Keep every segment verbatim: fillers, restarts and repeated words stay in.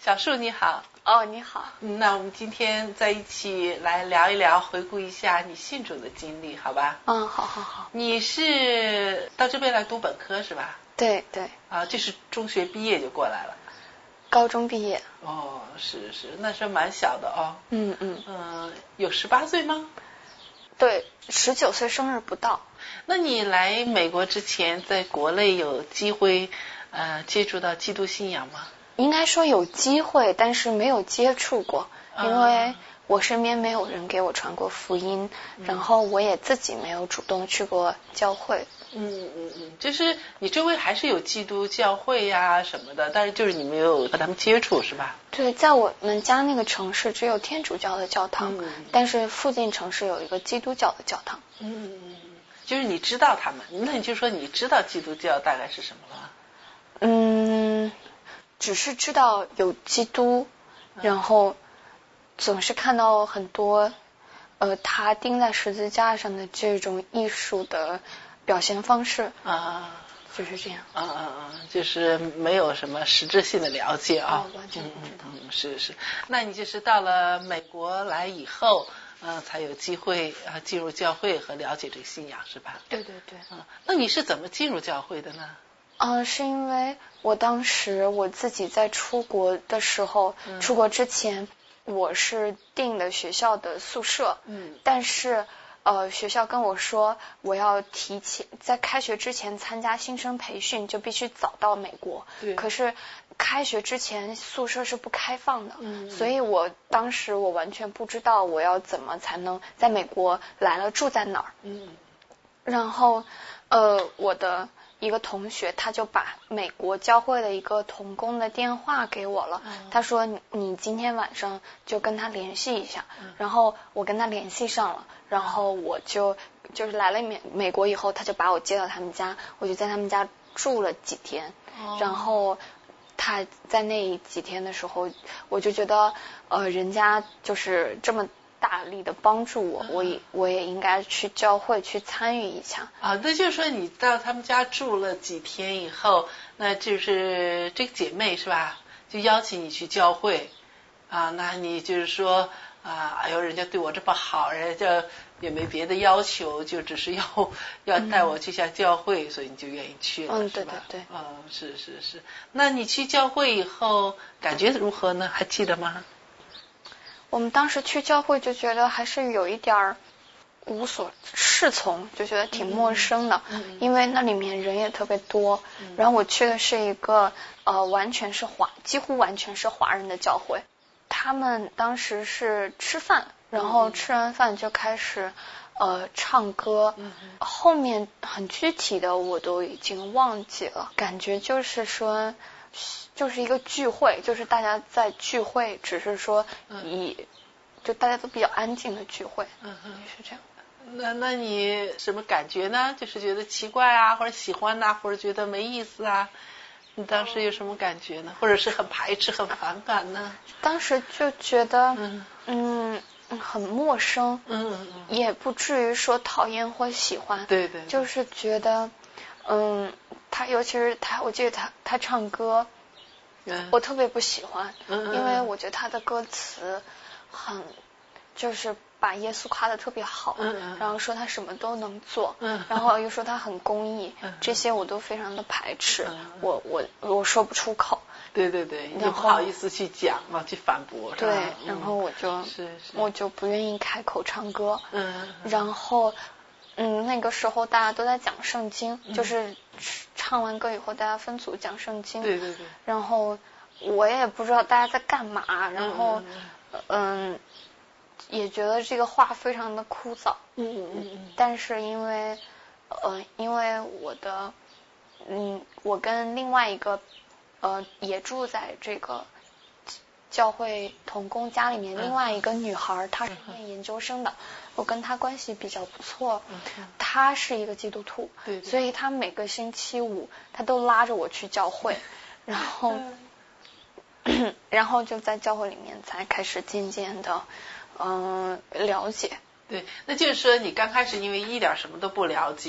小树你好。 哦，你好。 嗯，那我们今天在一起来聊一聊，回顾一下你信主的经历，好吧？ 嗯，好好好。 你是到这边来读本科是吧？ 对对。 啊，就是中学毕业就过来了。 高中毕业。 哦，是是，那是蛮小的哦。 嗯嗯。 嗯，有十八岁吗？ 对，十九岁生日不到。 那你来美国之前，在国内有机会呃接触到基督信仰吗？ 应该说有机会，但是没有接触过，因为我身边没有人给我传过福音，嗯、然后我也自己没有主动去过教会。 嗯嗯嗯，就是你周围还是有基督教会呀什么的，但是就是你没有和他们接触是吧？ 对，在我们家那个城市只有天主教的教堂，嗯、但是附近城市有一个基督教的教堂。 嗯嗯嗯，就是你知道他们，那你就说你知道基督教大概是什么了？ 嗯。只是知道有基督，然后总是看到很多呃他钉在十字架上的这种艺术的表现方式啊， 就是这样。 啊啊啊，就是没有什么实质性的了解啊。 哦、完全不知道。 嗯嗯，是是。那你就是到了美国来以后，嗯、呃，才有机会啊进入教会和了解这个信仰是吧？ 对对对。 嗯，那你是怎么进入教会的呢？ 呃，是因为我当时我自己在出国的时候，嗯、出国之前我是订的学校的宿舍，嗯，但是呃学校跟我说我要提前在开学之前参加新生培训，就必须早到美国。对。可是开学之前宿舍是不开放的，嗯，所以我当时我完全不知道我要怎么才能在美国来了住在哪儿，嗯，然后呃我的一个同学他就把美国教会的一个同工的电话给我了，嗯、他说你今天晚上就跟他联系一下，嗯、然后我跟他联系上了，然后我就就是来了美美国以后，他就把我接到他们家，我就在他们家住了几天，哦、然后他在那几天的时候，我就觉得呃人家就是这么大力的帮助我，我也我也应该去教会去参与一下啊。那就是说你到他们家住了几天以后，那就是这个姐妹是吧，就邀请你去教会啊。那你就是说啊，哎呦人家对我这么好，人家也没别的要求，就只是要要带我去下教会，嗯、所以你就愿意去了， 嗯， 是吧？ 对对对。 嗯，是是是。那你去教会以后感觉如何呢？还记得吗？ 我们当时去教会就觉得还是有一点无所适从，就觉得挺陌生的，嗯嗯、因为那里面人也特别多。嗯、然后我去的是一个呃完全是华，几乎完全是华人的教会。他们当时是吃饭，然后吃完饭就开始呃唱歌，嗯、后面很具体的我都已经忘记了，感觉就是说。就是一个聚会，就是大家在聚会，只是说以、嗯、就大家都比较安静的聚会，嗯哼，是这样。 那那你什么感觉呢？就是觉得奇怪啊，或者喜欢呐、啊，或者觉得没意思啊？你当时有什么感觉呢？或者是很排斥、很反感呢？ 当时就觉得嗯嗯很陌生，嗯嗯，也不至于说讨厌或喜欢， 对 对, 对， 就是觉得嗯。他尤其是他，我记得他他唱歌，嗯、我特别不喜欢，嗯、因为我觉得他的歌词很就是把耶稣夸得特别好，嗯、然后说他什么都能做，嗯、然后又说他很公义，嗯、这些我都非常的排斥，嗯、我我我说不出口。 对对对，你不好意思去讲嘛，去反驳。 对，嗯、然后我就、是是、我就不愿意开口唱歌，嗯、然后。嗯，那个时候大家都在讲圣经，嗯、就是唱完歌以后，大家分组讲圣经。 对对对。 然后我也不知道大家在干嘛，然后嗯, 嗯，也觉得这个话非常的枯燥。嗯嗯嗯嗯。但是因为呃，因为我的嗯，我跟另外一个呃也住在这个教会同工家里面，嗯、另外一个女孩，她是念研究生的。我跟他关系比较不错，嗯、他是一个基督徒，对对，所以他每个星期五他都拉着我去教会，然后，嗯、然后就在教会里面才开始渐渐的，嗯、呃，了解。 对，那就是说你刚开始因为一点什么都不了解，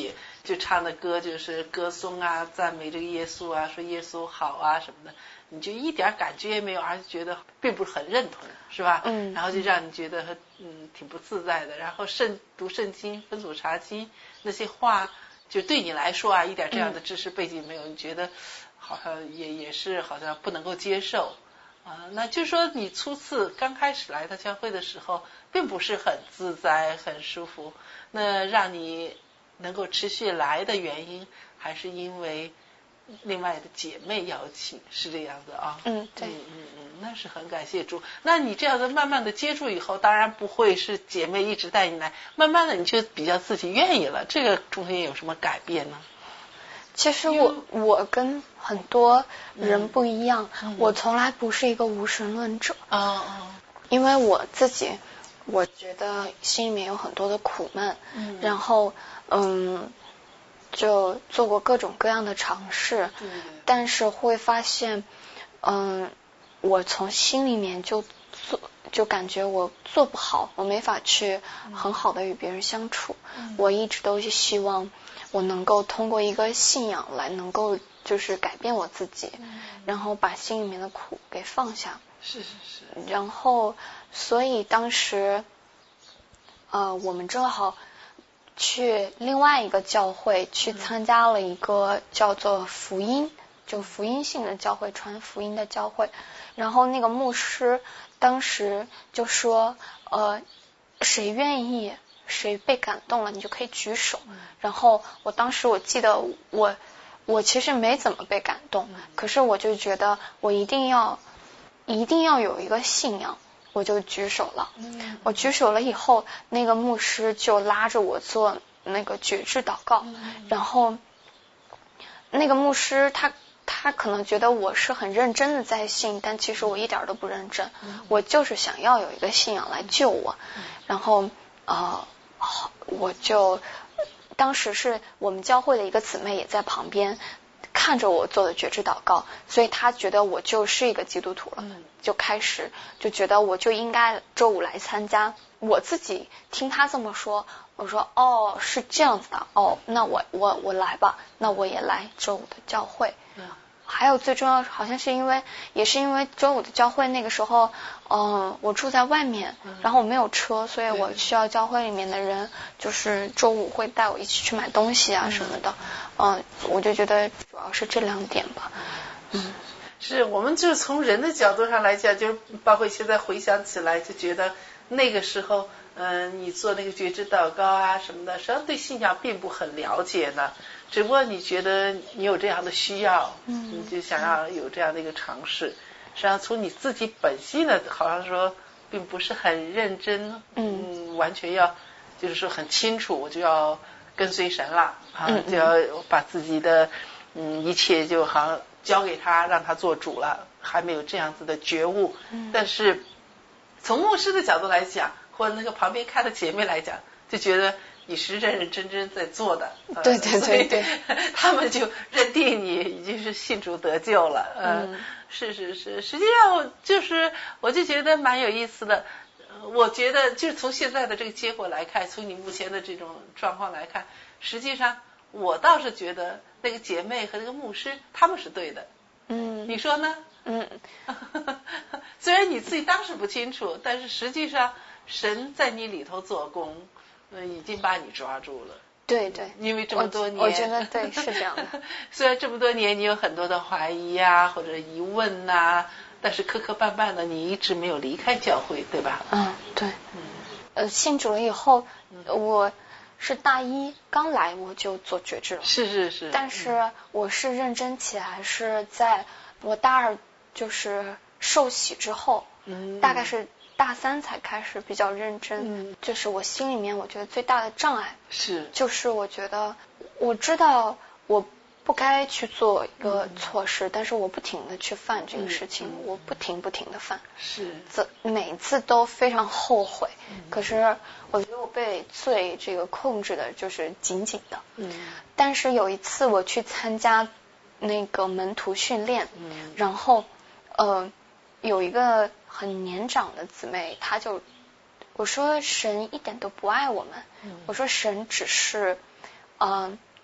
就唱的歌就是歌颂啊，赞美这个耶稣啊，说耶稣好啊什么的，你就一点感觉也没有，而且觉得并不是很认同，是吧？ 嗯， 然后就让你觉得嗯挺不自在的。然后圣读圣经、分组查经那些话，就对你来说啊，一点这样的知识背景没有，你觉得好像也也是好像不能够接受。啊，那就是说你初次刚开始来到教会的时候，并不是很自在、很舒服。那让你能够持续来的原因，还是因为另外的姐妹邀请，是这样的啊？ 嗯，对， 嗯嗯嗯，那是很感谢主。那你这样的慢慢的接触以后，当然不会是姐妹一直带你来，慢慢的你就比较自己愿意了。这个中间有什么改变呢？ 其实我我跟很多人不一样， 嗯、 我从来不是一个无神论者。 哦哦， 因为我自己我觉得心里面有很多的苦闷， 嗯， 然后嗯就做过各种各样的尝试， 对对， 但是会发现嗯我从心里面就做就感觉我做不好，我没法去很好的与别人相处。嗯、我一直都是希望我能够通过一个信仰来能够就是改变我自己，嗯、然后把心里面的苦给放下。 是是是。 然后所以当时呃我们正好去另外一个教会去参加了一个叫做福音，就福音性的教会，传福音的教会。然后那个牧师当时就说呃谁愿意谁被感动了你就可以举手。然后我当时我记得我我其实没怎么被感动，可是我就觉得我一定要一定要有一个信仰，我就举手了。嗯、我举手了以后，那个牧师就拉着我做那个觉知祷告。嗯、然后那个牧师他他可能觉得我是很认真的在信，但其实我一点都不认真。嗯、我就是想要有一个信仰来救我。嗯、然后呃，我就当时是我们教会的一个姊妹也在旁边看着我做的觉知祷告，所以他觉得我就是一个基督徒了，嗯、就开始就觉得我就应该周五来参加。我自己听他这么说，我说哦是这样子的，哦那我我我来吧，那我也来周五的教会。嗯、还有最重要好像是因为也是因为周五的教会那个时候嗯、呃、我住在外面，然后我没有车，所以我需要教会里面的人就是周五会带我一起去买东西啊什么的。嗯、呃、我就觉得主要是这两点吧。嗯， 是我们就是从人的角度上来讲，就包括现在回想起来就觉得那个时候嗯、呃、你做那个觉知祷告啊什么的，实际上对信仰并不很了解呢，只不过你觉得你有这样的需要，嗯，你就想要有这样的一个尝试。实际上从你自己本性的好像说并不是很认真，嗯，完全要就是说很清楚我就要跟随神了啊，嗯、就要把自己的嗯一切就好像交给他，让他做主了，还没有这样子的觉悟。嗯、但是从牧师的角度来讲，或者那个旁边看的姐妹来讲，就觉得你是认认真真在做的。 呃、对对对对， 他们就认定你已经是信主得救了。呃、嗯，是是是，实际上就是我就觉得蛮有意思的。我觉得就是从现在的这个结果来看，从你目前的这种状况来看，实际上我倒是觉得那个姐妹和那个牧师他们是对的。嗯，你说呢？嗯，虽然你自己当时不清楚，但是实际上神在你里头做工，呃，已经把你抓住了。 对对， 因为这么多年， 我, 我觉得对是这样的。 虽然这么多年你有很多的怀疑啊或者疑问呐、啊，但是磕磕绊绊的你一直没有离开教会，对吧？ 嗯，对。嗯，呃，信主了以后，我是大一刚来我就做觉知了。 是是是。 但是我是认真起来是在我大二就是受洗之后，嗯，大概是大三才开始比较认真。嗯，就是我心里面我觉得最大的障碍是， 就是我觉得我知道我不该去做一个错事，嗯、但是我不停的去犯这个事情，嗯、我不停不停的犯， 是， 每次都非常后悔。嗯、可是我觉得我被罪这个控制的就是紧紧的。嗯，但是有一次我去参加那个门徒训练，嗯，然后呃有一个很年长的姊妹，她就我说神一点都不爱我们，嗯、我说神只是嗯。呃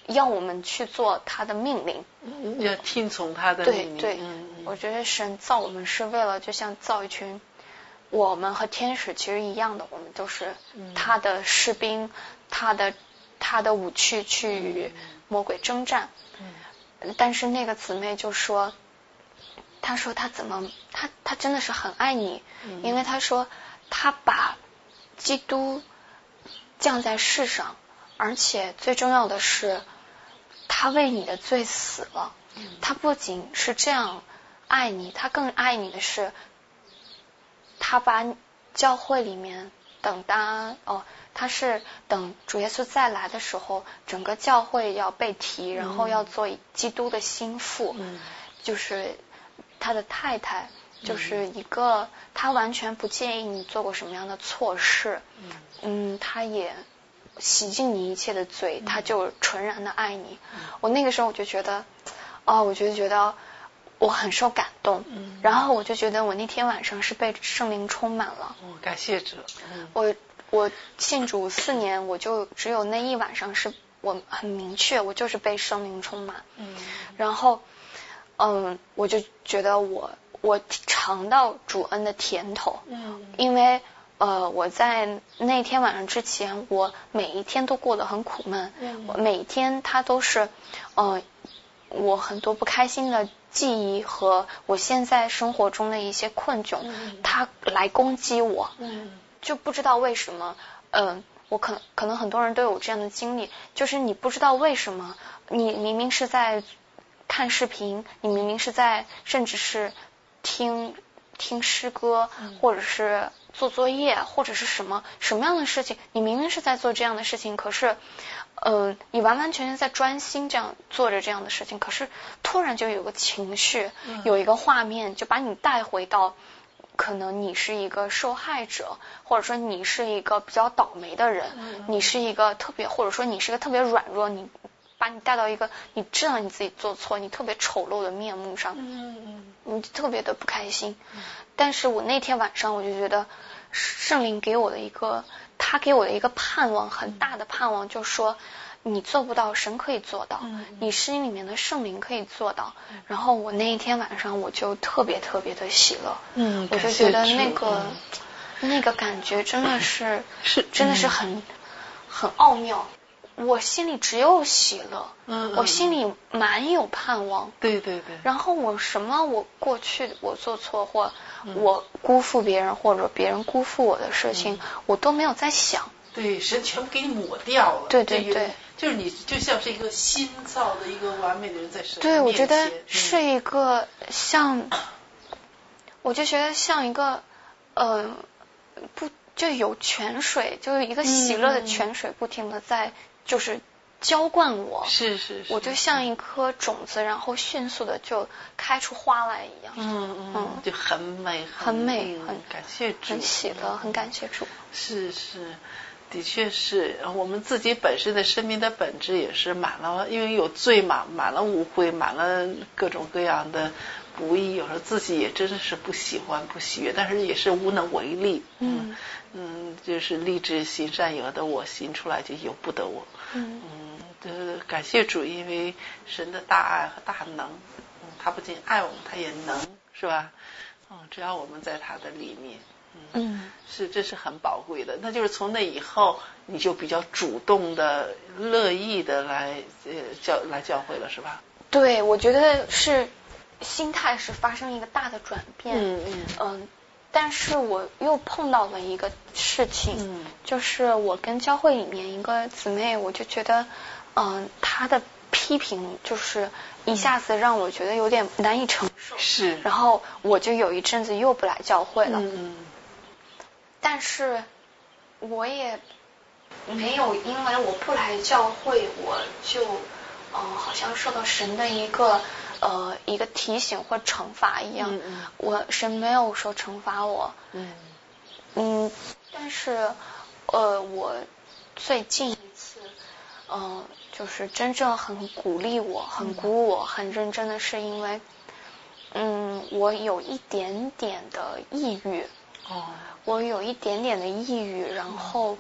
要我们去做他的命令， 要听从他的命令。 对对、嗯嗯，我觉得神造我们是为了就像造一群，我们和天使其实一样的，我们都是他的士兵，嗯、他的他的武器去与魔鬼征战。嗯、但是那个姊妹就说，他说他怎么他他真的是很爱你，嗯、因为他说他把基督降在世上，而且最重要的是他为你的罪死了。他不仅是这样爱你，他更爱你的是他把教会里面等他哦，他是等主耶稣再来的时候，整个教会要被提，然后要做基督的心腹，嗯、就是他的太太，就是一个他完全不介意你做过什么样的错事，嗯，嗯他也洗净你一切的罪，他就纯然的爱你。嗯、我那个时候我就觉得，哦，我就觉得我很受感动，嗯、然后我就觉得我那天晚上是被圣灵充满了。 哦，感谢主。嗯、 我我信主四年，我就只有那一晚上是我很明确，我就是被圣灵充满。嗯，然后嗯，我就觉得我我尝到主恩的甜头。嗯，因为呃，我在那天晚上之前，我每一天都过得很苦闷。嗯，我每一天它都是呃，我很多不开心的记忆和我现在生活中的一些困窘，嗯、它来攻击我。嗯，就不知道为什么，嗯、呃，我可能可能很多人都有这样的经历，就是你不知道为什么，你明明是在看视频，你明明是在甚至是听听诗歌，或者是做作业，或者是什么什么样的事情，你明明是在做这样的事情，可是嗯、呃，你完完全全在专心这样做着这样的事情，可是突然就有个情绪，有一个画面就把你带回到可能你是一个受害者，或者说你是一个比较倒霉的人，嗯、你是一个特别，或者说你是一个特别软弱，你把你带到一个你知道你自己做错，你特别丑陋的面目上，嗯、你特别的不开心。嗯、但是我那天晚上我就觉得圣灵给我的一个，他给我的一个盼望，很大的盼望，就说你做不到，神可以做到，嗯、你心里面的圣灵可以做到。嗯、然后我那一天晚上我就特别特别的喜乐，嗯，我就觉得那个、嗯、那个感觉真的是是真的是很、嗯、很奥妙。我心里只有喜乐，嗯，我心里满有盼望， 对对对。 然后我什么我过去我做错或我辜负别人或者别人辜负我的事情，嗯、我都没有在想。 对，神全部给你抹掉了。 对对对， 就是你就像是一个新造的一个完美的人在神面前。 对，我觉得是一个像，嗯、我就觉得像一个呃不就有泉水，就是一个喜乐的泉水，不停的在。就是浇灌我， 是是是， 我就像一颗种子，然后迅速的就开出花来一样， 嗯嗯，嗯就很美很美，很感谢主， 很喜乐，很感谢主。 是是，的确是我们自己本身的生命的本质也是满了，因为有罪嘛，满了污秽，满了各种各样的不义，有时候自己也真的是不喜欢不喜悦，但是也是无能为力。嗯嗯，就是立志行善有的我行出来就由不得我。嗯嗯，就是感谢主，因为神的大爱和大能，嗯，他不仅爱我们，他也能，是吧？嗯，只要我们在他的里面，嗯，嗯是这是很宝贵的。那就是从那以后，你就比较主动的、乐意的来呃教来教会了，是吧？ 对，我觉得是心态是发生一个大的转变。嗯嗯嗯。但是我又碰到了一个事情，嗯、就是我跟教会里面一个姊妹，我就觉得，嗯、呃，她的批评就是一下子让我觉得有点难以承受， 是， 然后我就有一阵子又不来教会了， 嗯、 但是我也没有因为我不来教会，我就，嗯、呃，好像受到神的一个。呃，一个提醒或惩罚一样，嗯嗯我神没有说惩罚我，嗯嗯，但是呃，我最近一次，呃，就是真正很鼓励我、很鼓舞我、很认真的是因为，嗯，我有一点点的抑郁，哦，我有一点点的抑郁，然后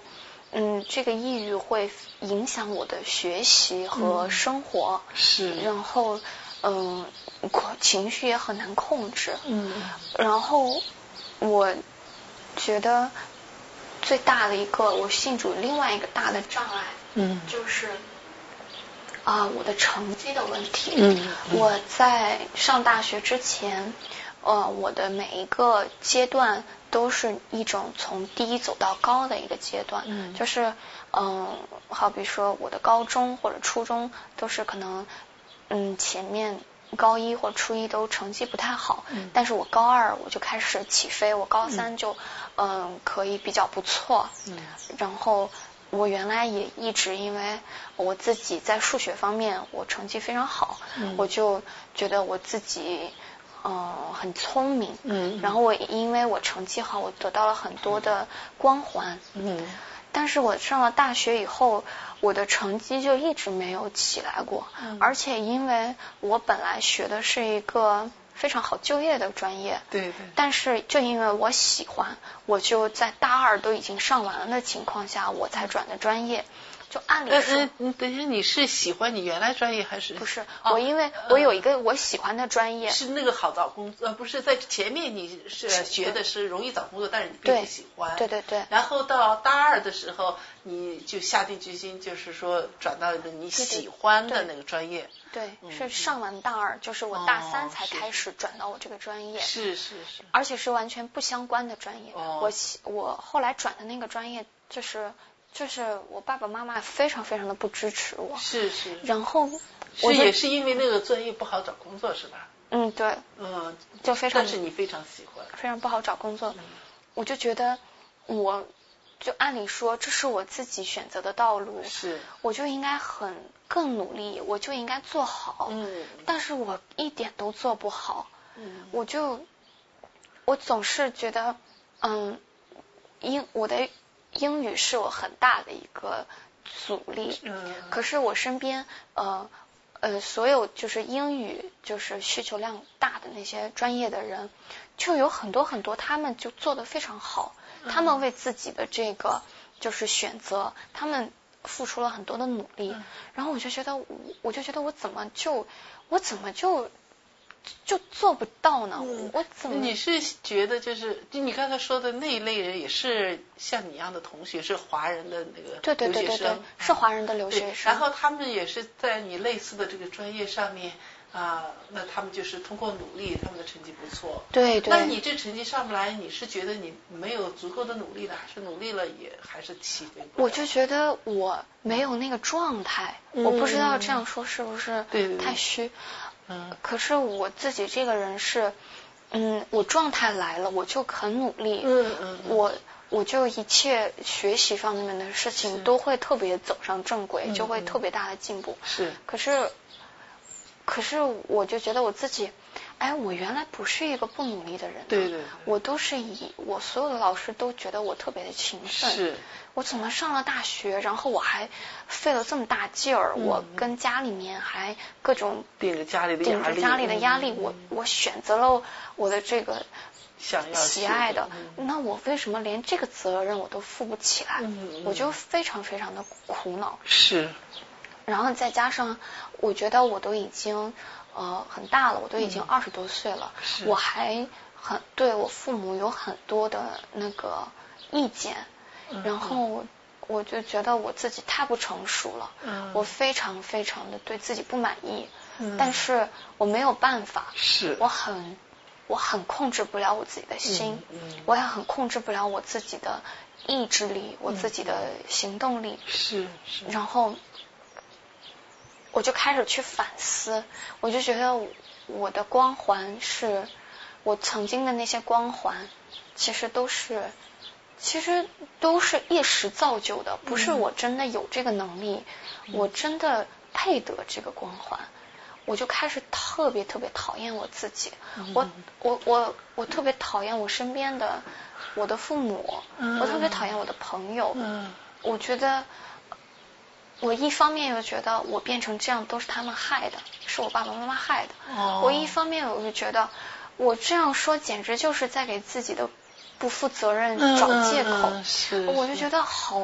嗯，这个抑郁会影响我的学习和生活， 嗯、是， 然后嗯、呃，情绪也很难控制， 嗯， 然后我觉得最大的一个我信主另外一个大的障碍， 嗯， 就是啊、呃、我的成绩的问题， 嗯，嗯我在上大学之前，呃，我的每一个阶段都是一种从低走到高的一个阶段， 嗯， 就是嗯、呃，好比说我的高中或者初中都是可能嗯前面高一或初一都成绩不太好， 嗯， 但是我高二我就开始起飞，我高三就嗯、呃、可以比较不错， 嗯， 然后我原来也一直因为我自己在数学方面我成绩非常好， 嗯， 我就觉得我自己嗯、呃、很聪明， 嗯， 然后我因为我成绩好，我得到了很多的光环， 嗯， 但是我上了大学以后，我的成绩就一直没有起来过， 嗯， 而且因为我本来学的是一个非常好就业的专业， 对对， 但是就因为我喜欢，我就在大二都已经上完了的情况下，我才转的专业。就按理说， 呃呃，等一下，你是喜欢你原来专业还是？ 不是， 哦、 我因为我有一个我喜欢的专业， 是那个好找工作，呃，不是在前面你是学的是容易找工作，但是你并不喜欢， 对对对。 然后到大二的时候，你就下定决心，就是说转到一个你喜欢的那个专业。 对，对嗯、 是上完大二，就是我大三才开始转到我这个专业， 是是是， 而且是完全不相关的专业。 哦、 我我后来转的那个专业就是。就是我爸爸妈妈非常非常的不支持我， 是是， 然后我是也是因为那个专业不好找工作是吧？ 嗯，对， 嗯， 就非常， 但是你非常喜欢， 非常不好找工作， 嗯、 我就觉得我就按理说这是我自己选择的道路， 是， 我就应该很更努力，我就应该做好， 嗯， 但是我一点都做不好， 嗯， 我就我总是觉得嗯，英我的英语是我很大的一个阻力， 嗯， 可是我身边呃呃所有就是英语就是需求量大的那些专业的人，就有很多很多他们就做得非常好， 嗯、 他们为自己的这个就是选择，他们付出了很多的努力， 嗯、 然后我就觉得我就觉得我怎么就我怎么就就做不到呢？ 嗯、 我怎么？ 你是觉得就是就你刚才说的那一类人，也是像你一样的同学，是华人的那个对对对对对，是华人的留学生。 然后他们也是在你类似的这个专业上面啊、呃，那他们就是通过努力，他们的成绩不错。 对对。 那你这成绩上不来，你是觉得你没有足够的努力呢，还是努力了也还是起飞不了？ 我就觉得我没有那个状态， 嗯、 我不知道这样说是不是太虚。 对对对嗯，可是我自己这个人是，嗯，我状态来了，我就很努力， 嗯嗯， 我我就一切学习方面的事情都会特别走上正轨， 嗯、 就会特别大的进步。 是， 可是，可是我就觉得我自己，哎，我原来不是一个不努力的人、啊， 对, 对对， 我都是以我所有的老师都觉得我特别的勤奋， 是， 我怎么上了大学，然后我还费了这么大劲儿、嗯，我跟家里面还各种顶着家里的压力， 顶着家里的压力， 嗯、 我我选择了我的这个想要喜爱的， 嗯、 那我为什么连这个责任我都负不起来？ 嗯、 我就非常非常的苦恼。 是， 然后再加上我觉得我都已经呃很大了，我都已经二十多岁了， 嗯、 我还很对我父母有很多的那个意见， 嗯、 然后我就觉得我自己太不成熟了， 嗯、 我非常非常的对自己不满意， 嗯、 但是我没有办法， 是我很我很控制不了我自己的心， 嗯嗯、 我也很控制不了我自己的意志力，我自己的行动力， 是是， 然后我就开始去反思，我就觉得我的光环是我曾经的那些光环，其实都是其实都是一时造就的，不是我真的有这个能力，嗯、我真的配得这个光环。我就开始特别特别讨厌我自己， 嗯、 我我我我特别讨厌我身边的我的父母， 嗯、 我特别讨厌我的朋友， 嗯、 我觉得我一方面又觉得我变成这样都是他们害的，是我爸爸妈妈害的， 哦、 我一方面我就觉得我这样说简直就是在给自己的不负责任找借口， 嗯嗯、是我就觉得好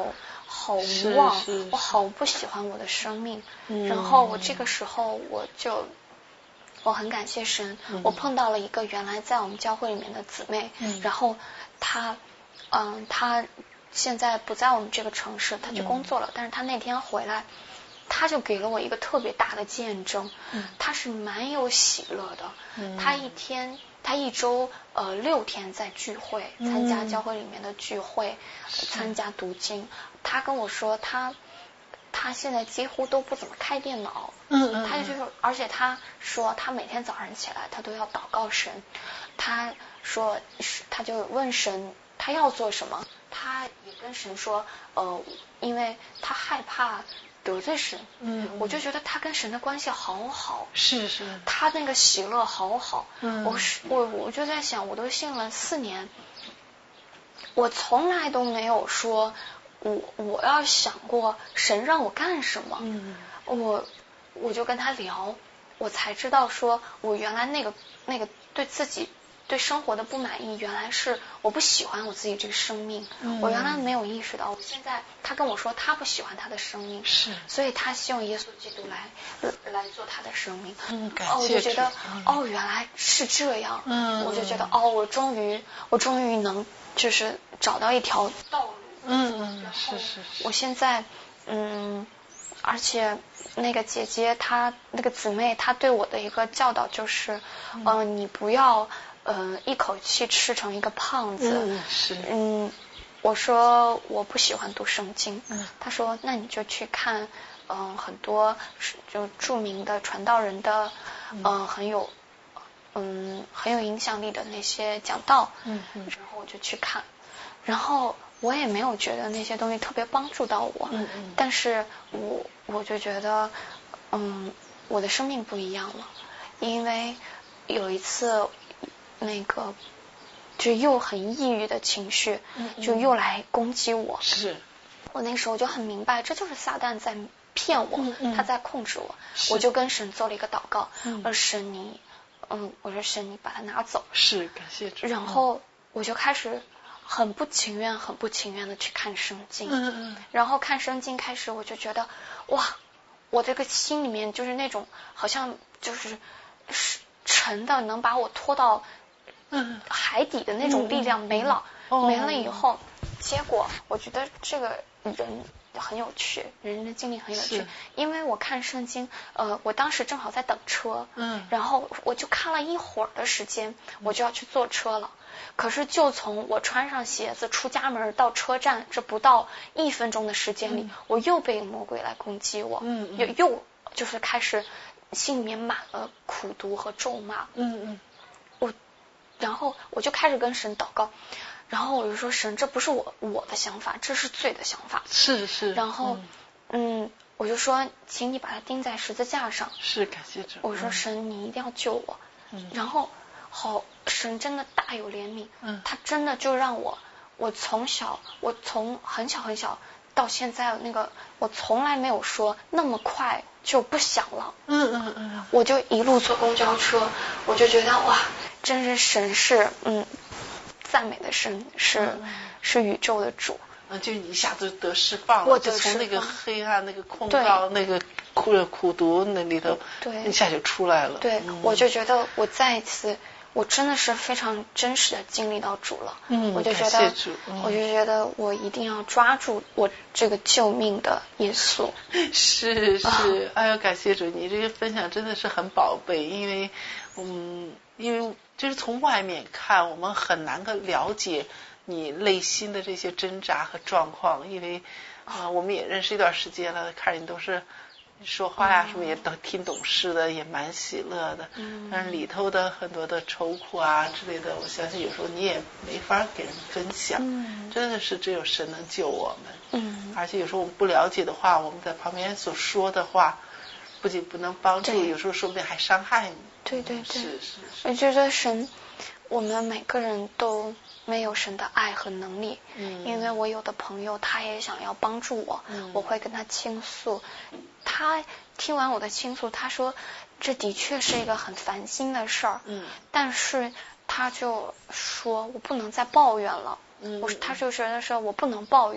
好无望，我好不喜欢我的生命。嗯、然后我这个时候我就。我很感谢神，嗯、我碰到了一个原来在我们教会里面的姊妹，嗯、然后她，嗯，她现在不在我们这个城市，她去工作了，嗯、但是她那天回来，她就给了我一个特别大的见证，嗯、她是蛮有喜乐的，嗯、她一天，她一周呃六天在聚会，参加教会里面的聚会，嗯、参加读经，她跟我说她。他现在几乎都不怎么开电脑，嗯嗯，他就是，而且他说他每天早上起来他都要祷告神，他说他就问神他要做什么，他也跟神说，呃，因为他害怕得罪神，嗯，我就觉得他跟神的关系好好， 是是， 他那个喜乐好好，嗯，我是我我就在想，我都信了四年，我从来都没有说。我我要想过神让我干什么，嗯，我我就跟他聊，我才知道说我原来那个那个对自己对生活的不满意，原来是我不喜欢我自己这个生命，嗯、我原来没有意识到，我现在他跟我说他不喜欢他的生命， 是， 所以他希望耶稣基督来来做他的生命， 嗯，感哦，我就觉得、 嗯、 哦原来是这样，嗯，我就觉得哦我终于我终于能就是找到一条道路。 嗯嗯，是是是。 我现在，嗯，而且那个姐姐她那个姊妹她对我的一个教导就是，嗯、呃，你不要呃一口气吃成一个胖子。 嗯是。 嗯，我说我不喜欢读圣经。嗯。她说那你就去看，嗯、呃，很多就著名的传道人的，嗯、呃，很有，嗯，很有影响力的那些讲道。嗯嗯。然后我就去看，然后。我也没有觉得那些东西特别帮助到我，嗯嗯，但是我我就觉得，嗯，我的生命不一样了，因为有一次那个就又很抑郁的情绪，嗯嗯，就又来攻击我， 是， 我那时候就很明白，这就是撒旦在骗我，嗯嗯，他在控制我，我就跟神做了一个祷告，嗯、而神你，嗯，我说神你把它拿走， 是感谢主， 然后我就开始。很不情愿很不情愿的去看圣经，嗯嗯，然后看圣经开始我就觉得哇，我这个心里面就是那种好像就是沉的能把我拖到海底的那种力量没了，嗯嗯、没了以后，结果我觉得这个人很有趣，人的经历很有趣，因为我看圣经，呃，我当时正好在等车，嗯，然后我就看了一会儿的时间，我就要去坐车了。可是就从我穿上鞋子出家门到车站，这不到一分钟的时间里，嗯、我又被魔鬼来攻击我，嗯嗯、又又就是开始心里面满了苦毒和咒骂，嗯嗯，我然后我就开始跟神祷告，然后我就说神，这不是我我的想法，这是罪的想法， 是是， 然后 嗯, 嗯，我就说请你把它钉在十字架上， 是感谢主， 我说神你一定要救我，嗯，然后。好，神真的大有怜悯，嗯，他真的就让我，我从小，我从很小很小到现在那个，我从来没有说那么快就不想了，嗯嗯嗯，我就一路坐公交车，我就觉得哇，真是神是，嗯，赞美的神是、嗯、是宇宙的主， 嗯，就一下子得释放了，就从那个黑暗那个控告那个苦苦毒那里头，对，一下就出来了， 对，嗯、我就觉得我再一次。我真的是非常真实的经历到主了，嗯，我就觉得，嗯、我就觉得我一定要抓住我这个救命的耶稣。 是是，哎呦，感谢主，你这个分享真的是很宝贝，因为，嗯，因为就是从外面看，我们很难的了解你内心的这些挣扎和状况，因为啊、呃，我们也认识一段时间了，看你都是。说话呀什么也都挺懂事的，也蛮喜乐的，嗯，但是里头的很多的愁苦啊之类的，我相信有时候你也没法给人分享，嗯，真的是只有神能救我们，嗯，而且有时候我们不了解的话，我们在旁边所说的话不仅不能帮助，有时候说不定还伤害你， 对对对， 是是是， 我觉得神我们每个人都没有神的爱和能力，嗯，因为我有的朋友他也想要帮助我，嗯，我会跟他倾诉，他听完我的倾诉，他说这的确是一个很烦心的事儿，嗯，但是他就说我不能再抱怨了，嗯，我他就觉得说我不能抱怨，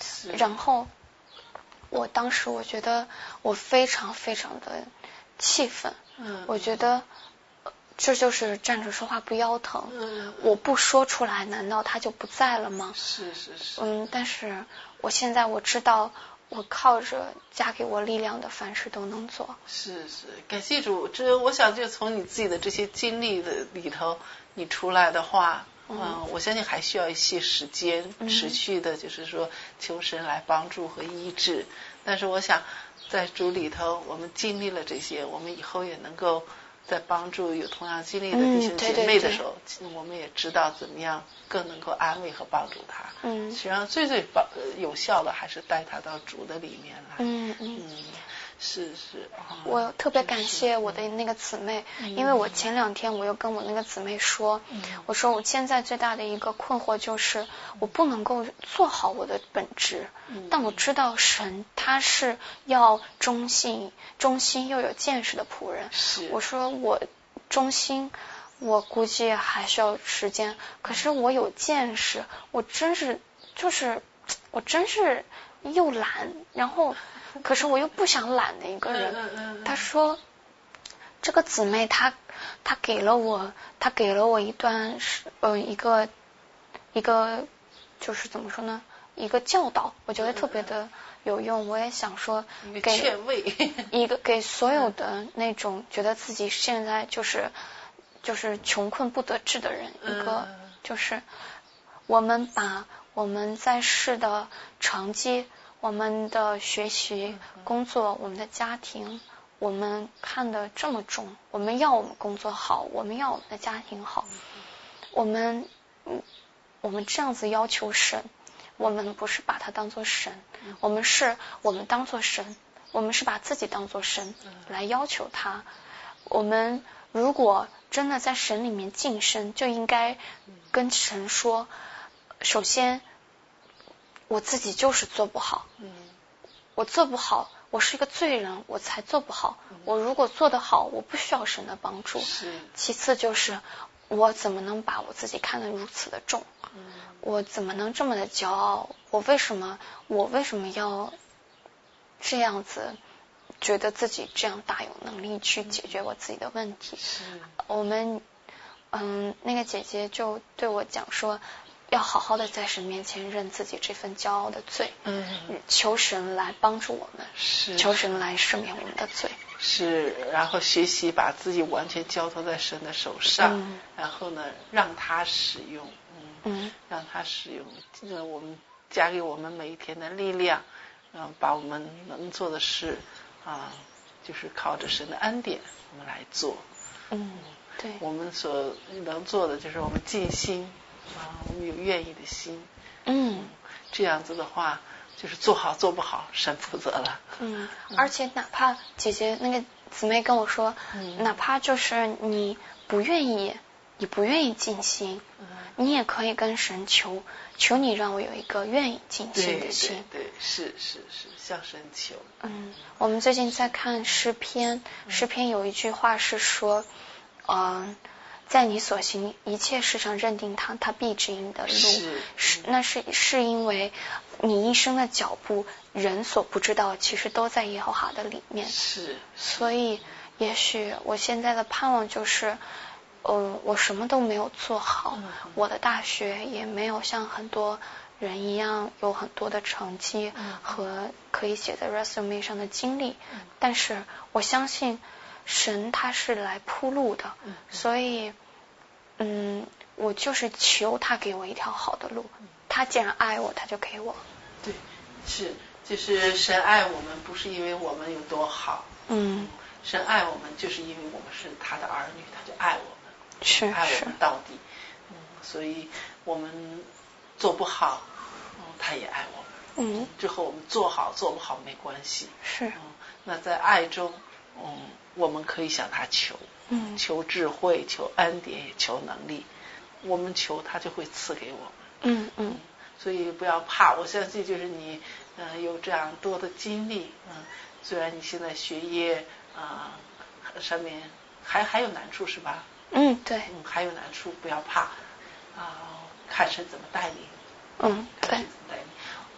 然后我当时我觉得我非常非常的气愤， 嗯， 我觉得这就是站着说话不腰疼， 嗯， 我不说出来难道他就不在了吗？ 是是是， 嗯，但是我现在我知道我靠着加给我力量的凡事都能做。 是是，感谢主。这我想就从你自己的这些经历的里头你出来的话，嗯、呃，我相信还需要一些时间持续的就是说求神来帮助和医治，但是我想在主里头我们经历了这些，我们以后也能够在帮助有同样经历的弟兄姐妹的时候，嗯、对对对，我们也知道怎么样更能够安慰和帮助他。嗯，实际上最最帮有效的还是带他到主的里面来。 嗯嗯。 嗯，是是、哦。 我特别感谢我的那个姊妹，嗯、因为我前两天我又跟我那个姊妹说，嗯、我说我现在最大的一个困惑就是我不能够做好我的本职，嗯、但我知道神他是要忠心、忠心又有见识的仆人。 是， 我说我忠心。我估计还需要时间，可是我有见识，我真是就是我真是又懒，然后可是我又不想懒的一个人。他说这个姊妹她她给了我她给了我一段呃一个一个就是怎么说呢一个教导，我觉得特别的有用。我也想说给劝慰一个给所有的那种觉得自己现在就是就是穷困不得志的人，一个就是我们把我们在世的成绩、我们的学习、工作、我们的家庭，我们看得这么重。我们要我们工作好，我们要我们的家庭好，我们我们这样子要求神，我们不是把它当作神，我们是我们当作神，我们是把自己当作神来要求他。我们如果真的在神里面晋升，就应该跟神说，首先我自己就是做不好，我做不好，我是一个罪人，我才做不好。我如果做得好，我不需要神的帮助。其次就是我怎么能把我自己看得如此的重，我怎么能这么的骄傲，我为什么我为什么要这样子觉得自己这样大有能力去解决我自己的问题。我们嗯，那个姐姐就对我讲说，要好好的在神面前认自己这份骄傲的罪，嗯，求神来帮助我们，是求神来赦免我们的罪， 是，然后学习把自己完全交托在神的手上，嗯、然后呢，让他使用，嗯，嗯让他使用，这我们加给我们每一天的力量，然后把我们能做的事啊，就是靠着神的恩典我们来做。 嗯，对， 我们所能做的就是我们尽心啊，我们有愿意的心。 嗯， 这样子的话，就是做好做不好，神负责了。 嗯，而且哪怕姐姐那个姊妹跟我说，嗯、哪怕就是你不愿意，你不愿意尽心，嗯、你也可以跟神求，求你让我有一个愿意尽心的心。 对，对对是是是，向神求。 嗯，我们最近在看诗篇，诗篇有一句话是说，嗯、呃，在你所行一切事上认定他，他必指引你的路。 是， 是那是是因为你一生的脚步，人所不知道，其实都在耶和华的里面。 是， 所以也许我现在的盼望就是，嗯、呃，我什么都没有做好，嗯、我的大学也没有像很多人一样有很多的成绩和可以写在 resume 上的经历，嗯、但是我相信神他是来铺路的，嗯、所以嗯，我就是求他给我一条好的路，他既然爱我，他就给我。 对，是，就是神爱我们不是因为我们有多好， 嗯， 神爱我们就是因为我们是他的儿女，他就爱我们， 是爱我们到底。嗯，所以我们做不好，嗯，他也爱我们。嗯，之后我们做好做不好没关系。 是。 嗯，那在爱中，嗯，我们可以向他求，嗯，求智慧，求恩典，也求能力。我们求他就会赐给我们。 嗯嗯。 所以不要怕，我相信就是你，呃，有这样多的经历，嗯，虽然你现在学业啊、呃、上面还还有难处是吧？ 嗯，对， 嗯，还有难处，不要怕，啊、呃，看神怎么带领， 嗯， 看神怎么带领。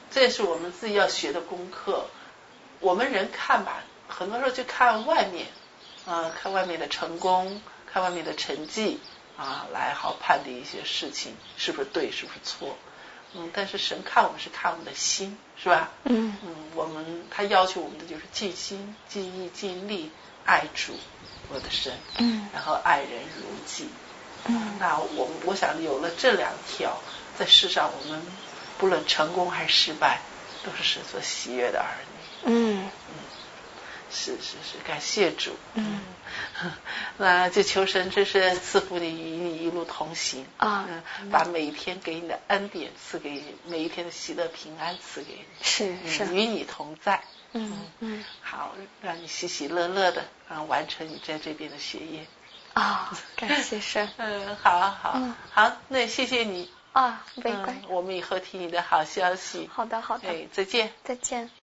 这也是我们自己要学的功课。我们人看吧，很多时候就看外面，啊、呃，看外面的成功，看外面的成绩，啊，来好判定一些事情是不是对，是不是错。嗯，但是神看我们是看我们的心，是吧？ 嗯嗯，我们他要求我们的就是尽心、尽意、尽力爱主，我的神， 嗯， 然后爱人如己。 嗯， 那我我想有了这两条，在世上我们不论成功还是失败，都是神所喜悦的儿女。 嗯嗯，是是是，感谢主。 嗯， 那就求神真是赐福你，与你一路同行啊， 嗯，把每一天给你的恩典赐给你，每一天的喜乐平安赐给你， 是是， 嗯、与你同在。 嗯嗯， 好，让你喜喜乐乐的啊完成你在这边的学业。 啊、哦，感谢神。 嗯，好好、嗯、好，那谢谢你啊，没关系、 嗯，我们以后听你的好消息。 好的好的， 哎，再见， 再见。